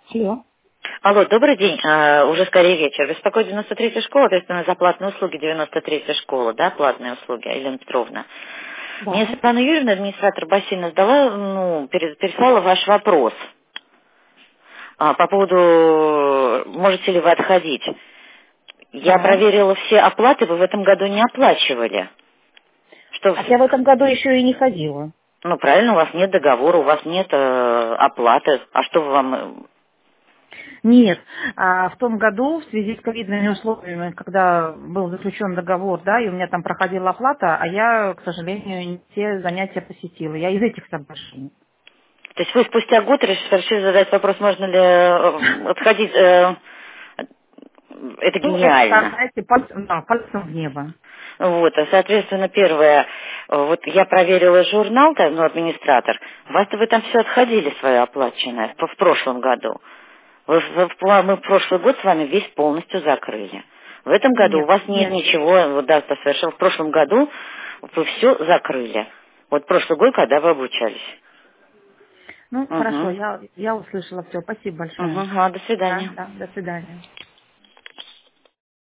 Алло. Алло, добрый день. Уже скорее вечер. Беспокоит 93-я школа, ответственная за платные услуги 93-я школа, да, платные услуги, Елена Петровна. Мне Да. Светлана Юрьевна, администратор бассейна, сдала, переслала ваш вопрос по поводу, можете ли вы отходить. Я Да. проверила все оплаты, вы в этом году не оплачивали. Что, А я в этом году еще и не ходила. ну, правильно, у вас нет договора, у вас нет оплаты. А что вы вам... Нет, в том году в связи с ковидными условиями, когда был заключен договор, да, и у меня там проходила оплата, а я, к сожалению, не все занятия посетила. Я из этих соображений. То есть вы спустя год решили задать вопрос, можно ли отходить... это Ну, это так, гениально. знаете, пальцем в небо. Вот, соответственно, первое, вот я проверила журнал, администратор, вас-то вы там все отходили свое оплаченное в прошлом году. Мы в прошлый год с вами весь полностью закрыли. В этом году у Нет, вас нет нет. ничего, вот да, совершенно в прошлом году вы все закрыли. Вот прошлый год, когда вы обучались. Ну, хорошо, Угу. я услышала все. Спасибо большое. Угу. До Да, свидания. да, до свидания.